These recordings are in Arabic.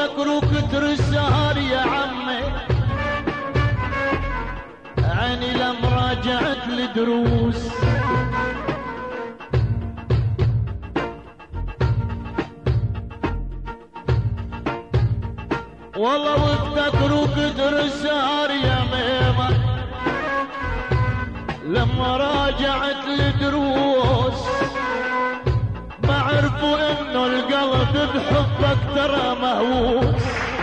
وبكر وكتر السهر يا عمي، عيني لما راجعت الدروس. والله وبكر وكتر السهر يا ميمة، لما راجعت الدروس ما عرفوا انه القلب بحبك ترى مهووس.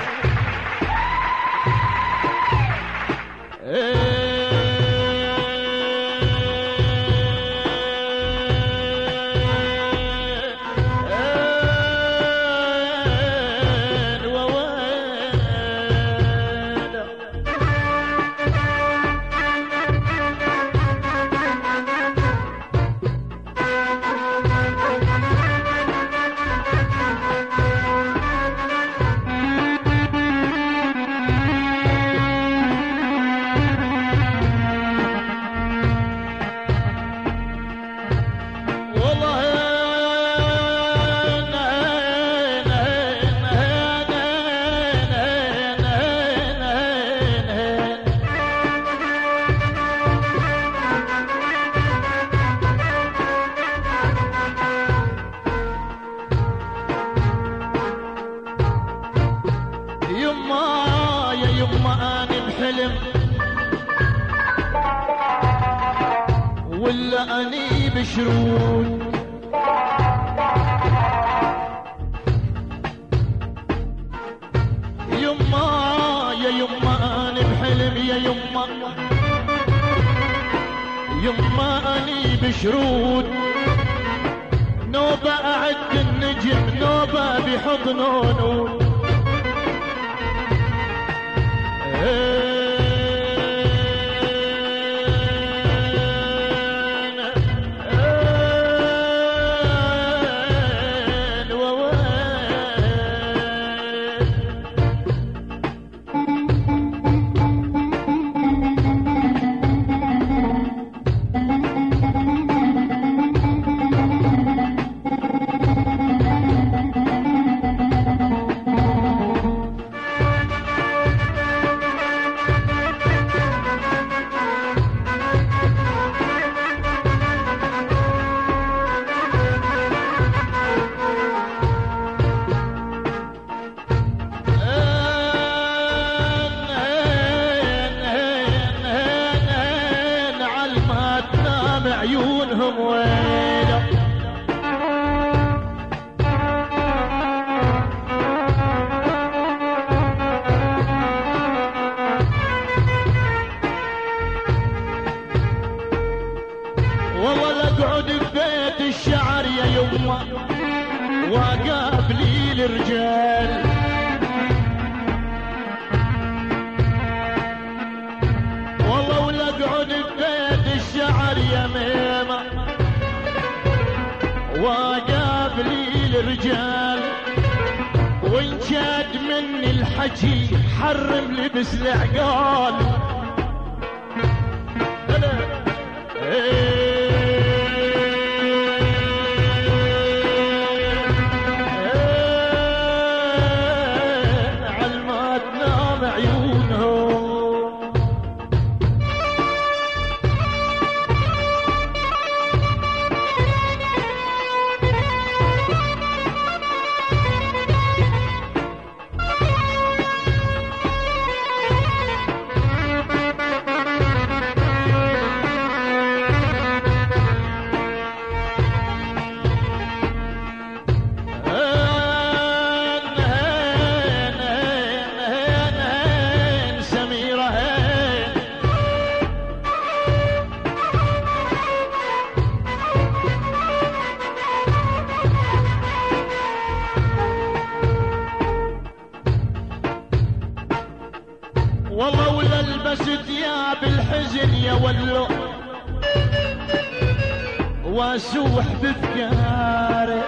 ولا اني بشرود، يما يا يما اني بحلم، يا يما يما اني بشرود، نوبة اعد النجم نوبة بحضن نور. عيونهم ويلة والله لاقعد ببيت الشعر يا يما واقابلي الرجال، والله ولا اقعد ببيت الشعر يا ميمة واقابلي الرجال، وان شاد مني الحكي حرم لبس العقال. علمات نام عيونهم والله ولا البس ثياب الحزن يا ولو واسوح بفكاري،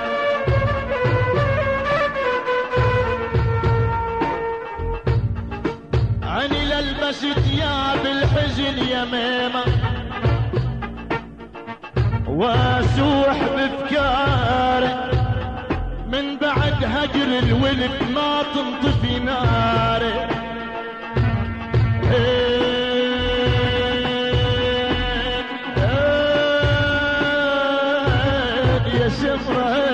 عني للبس ثياب الحزن يا ميمة واسوح بفكاري، من بعدها هجر الولد ما تنطفي ناره. يا سمرة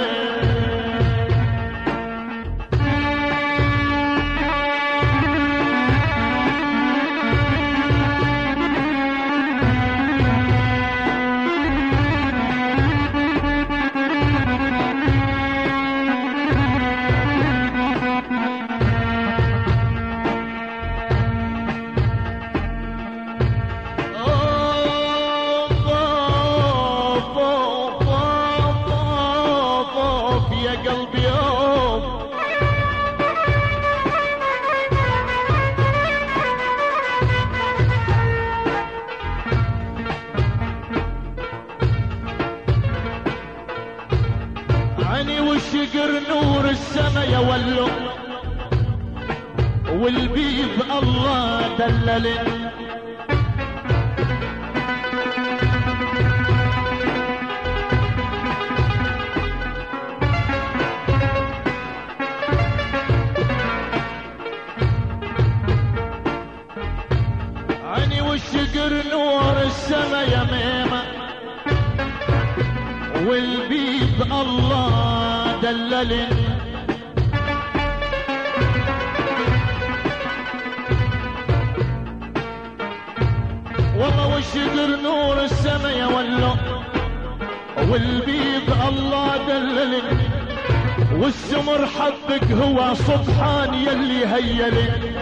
والشقر نور السما يولو والبيض الله دلل. عيني والشقر نور السما يا ميمة والبيض الله دلل. والله والشقر نور السما يا ولو والبيض الله دلل. والسمر حبك هو سبحان يلي هيلك.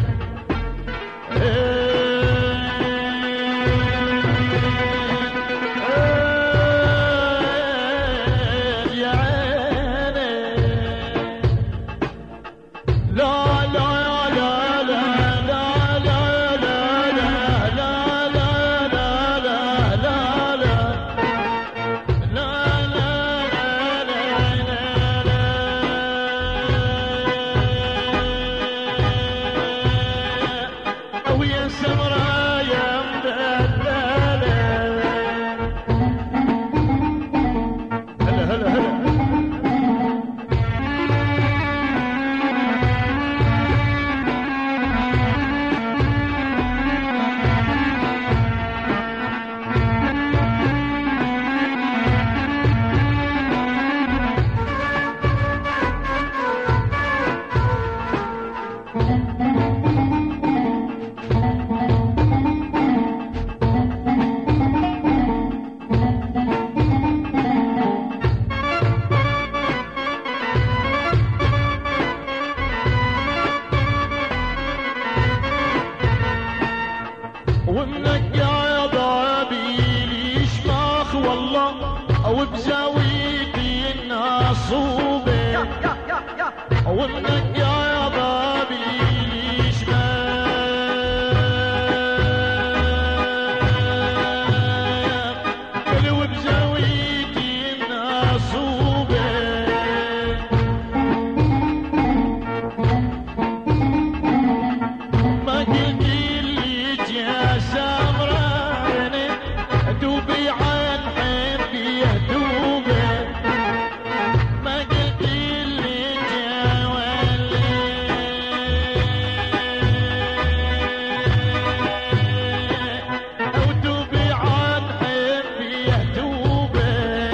وبزاويتي النصوبة ومنك يا بابي شمال وبزاويتي النصوبة ما قلت لي يا سمراني دوبي عن حبي دوبي ما قلت لي جوالي ودوبي عن حبي دوبي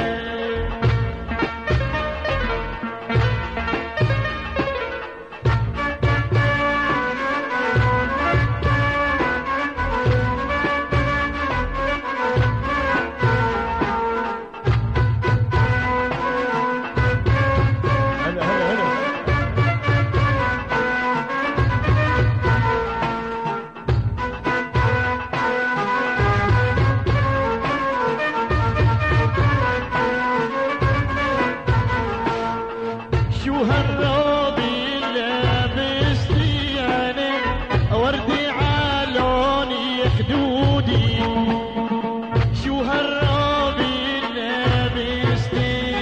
شو هالروب اللي لابستي انا وردي عالوني خدودي شو هالروب اللي لابستي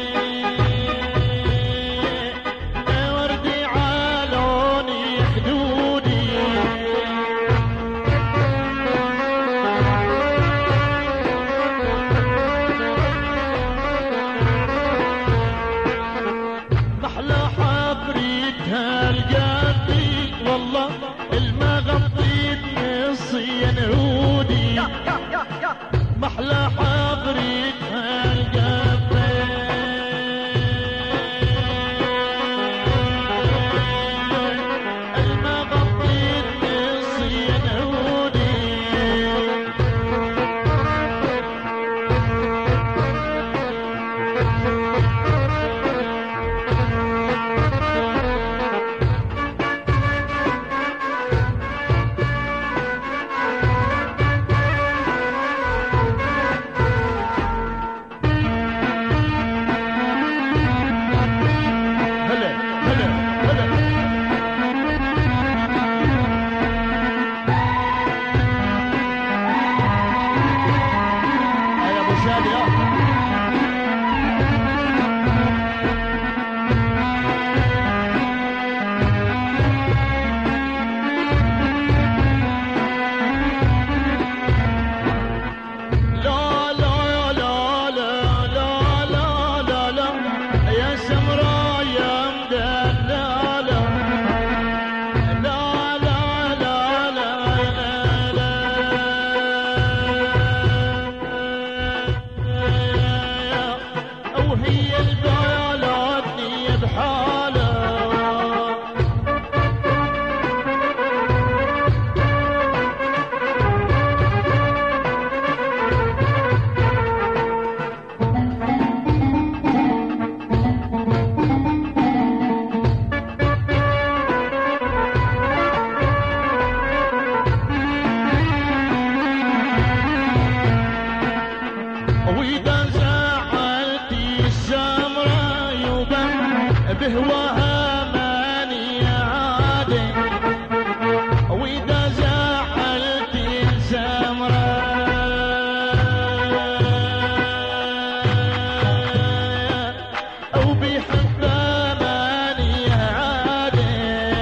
وردي عالوني خدودي محلى بهواها ماني عادي واذا زعلت سمرة او بحبها ماني عادي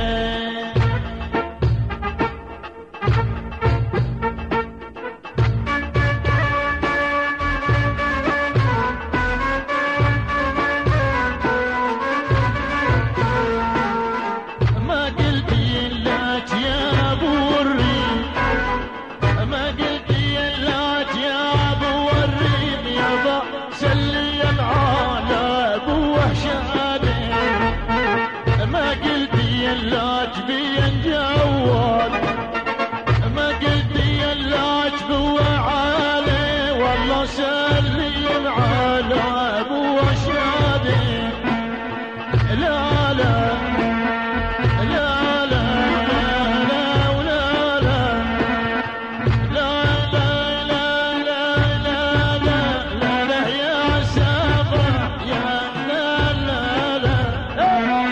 ما قلت لك يا ابو الريم ما قلت لك يا ابو الريم يابا سلي العالم وحشاني ما قلت لك بين جوال ما قلت لك بوعالي والله سلي العالم وحشاني لا لا لا لا لا ولا لا لا لا لا لا لا لا لا يا سمرة يا لا لا لا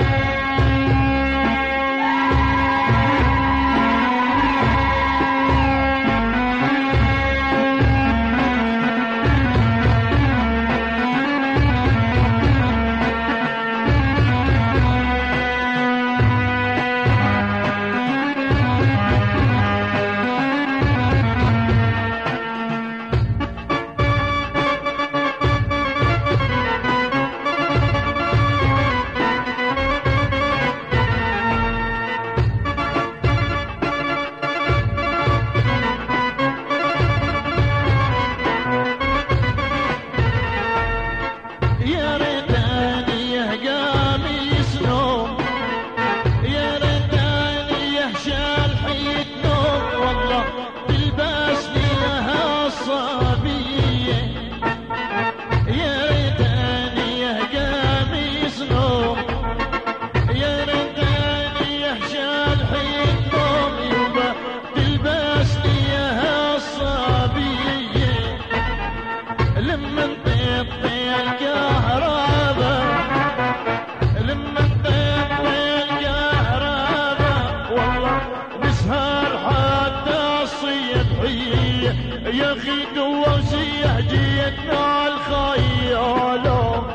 يا ريتني قميص نوم يا ريتني شالحية نوم والله تلبسني لها الصبية يا ريتني قميص نوم يا ريتني شالحية نوم يبا تلبسني لها الصبية لما انطيطي الكهرباء لما انطيطي الكهرباء والله بسهر حتى الصبحية يا اخي دوسيه جيتنا الخيالة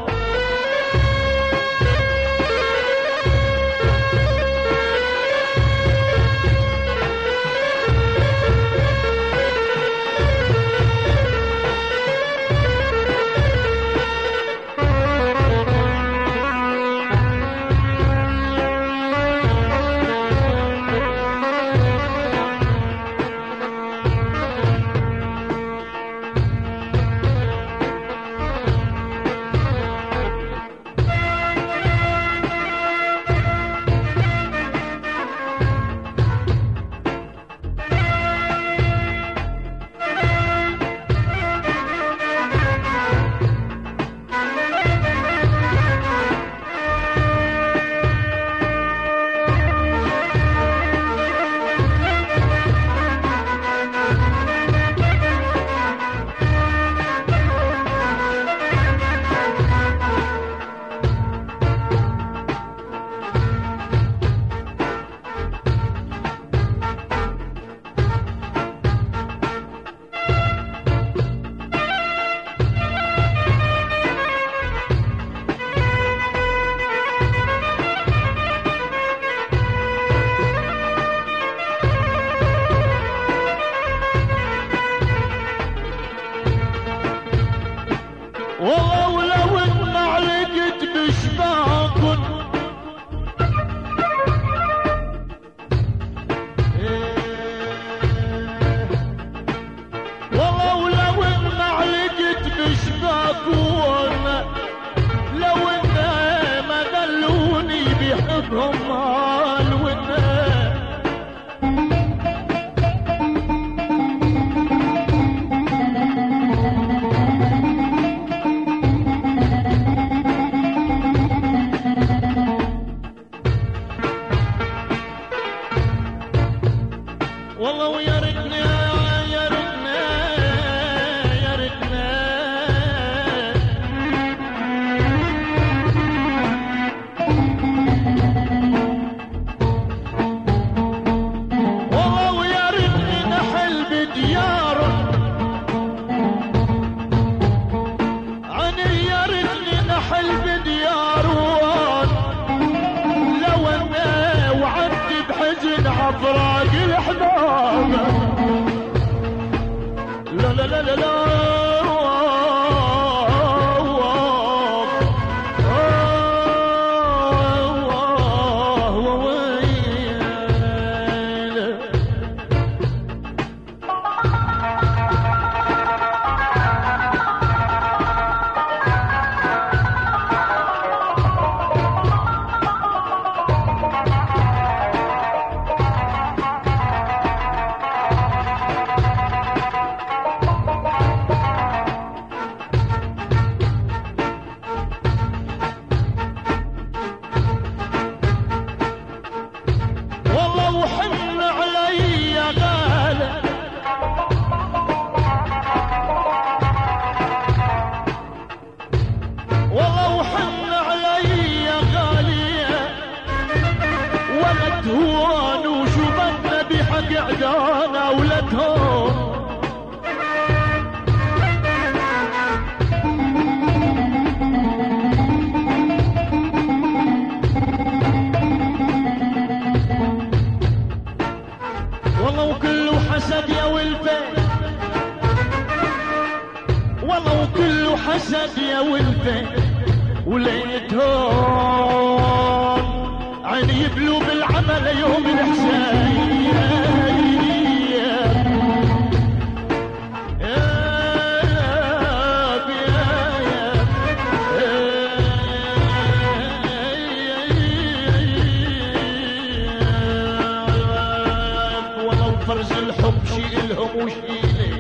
والله ولو ان علقت بشباك والله ولو ان علقت بشباك لو ان ما دلوني بحبهم مال والله ويا ريتنا يا ريتنا يا ريتنا فقدان ولدهم. والله وكله حسد يا ولفه، والله وكله حسد يا ولفه، وليتهم عيني يبلوا بالعمل يوم الحسين. والله فرز الحب شي إلهم وشي إلي.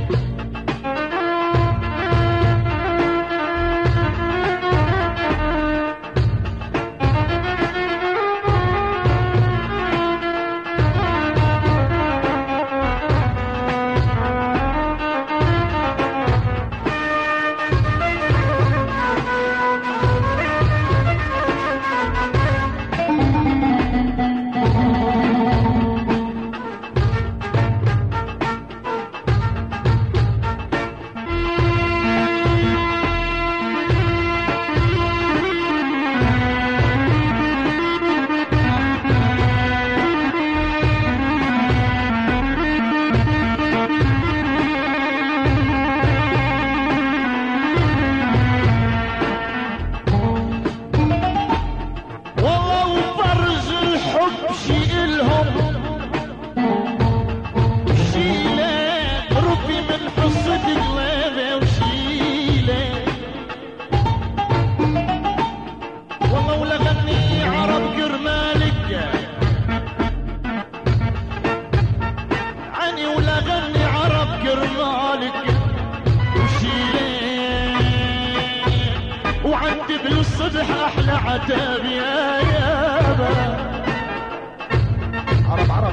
بالصبح احلى عتاب يا يابا. عرب عرب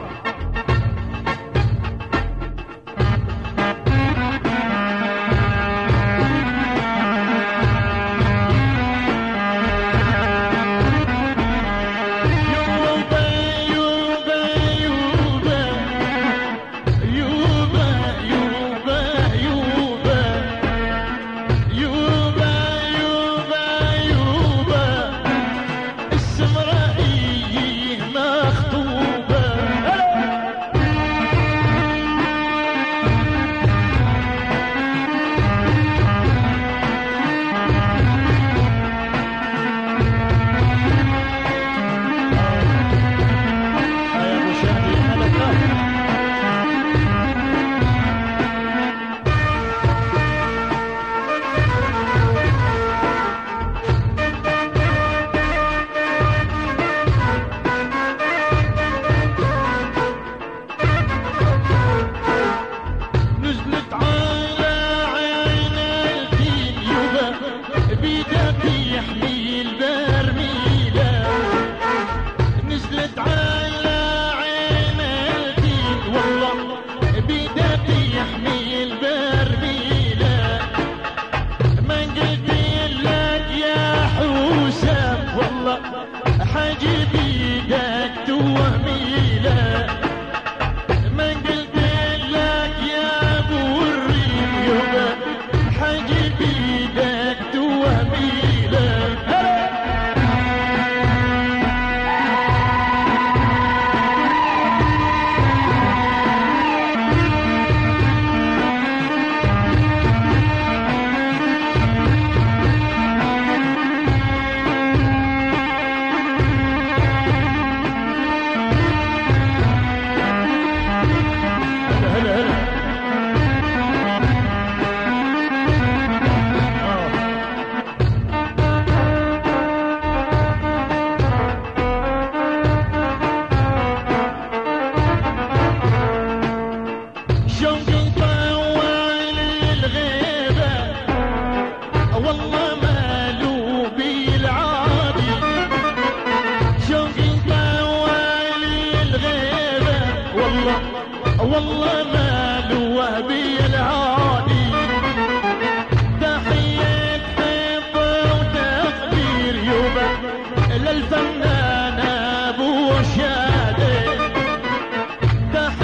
والله ما لوه بي العادي. تحية حب وتقدير يوبا للفنان ابو شادي.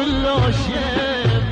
كله شيب.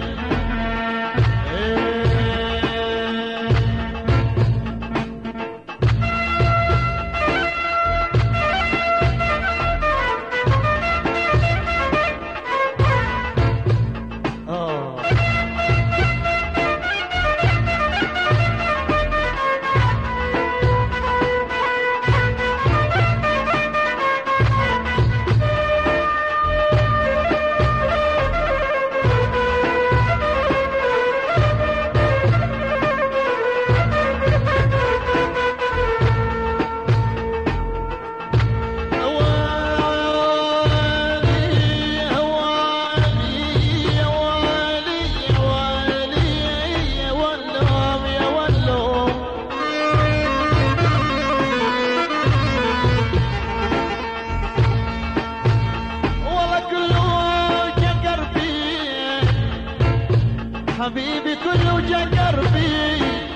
حبيبي كله جا قربي،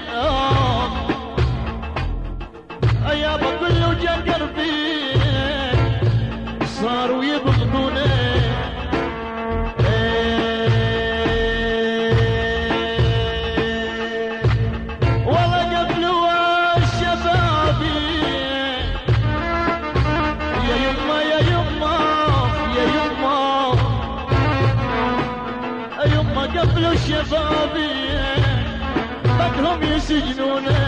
يابا كله جا قربي، صاروا يبغضوني. والله قبلوا الشبابي، يا يما يا يما يا يما يما قبلوا الشبابي بدهم يسجنوني.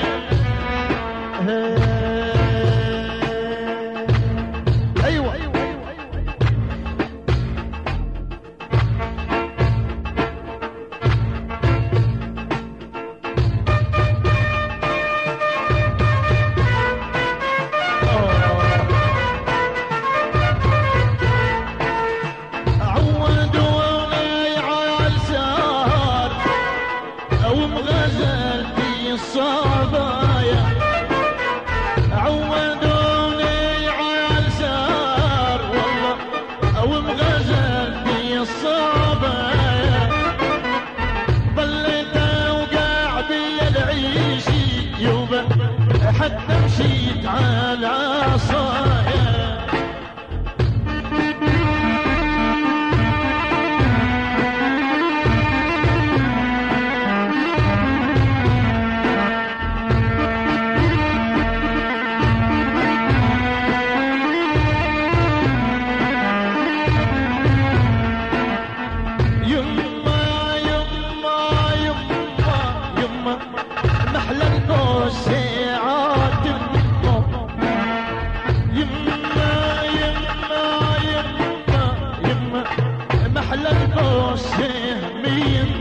ايوه الصبايا، عودوني عالسار والله او مغزل في الصبايا، ظليت اوقع بي العيشي يوبا حتى مشيت على عصايا. محلى القوس مين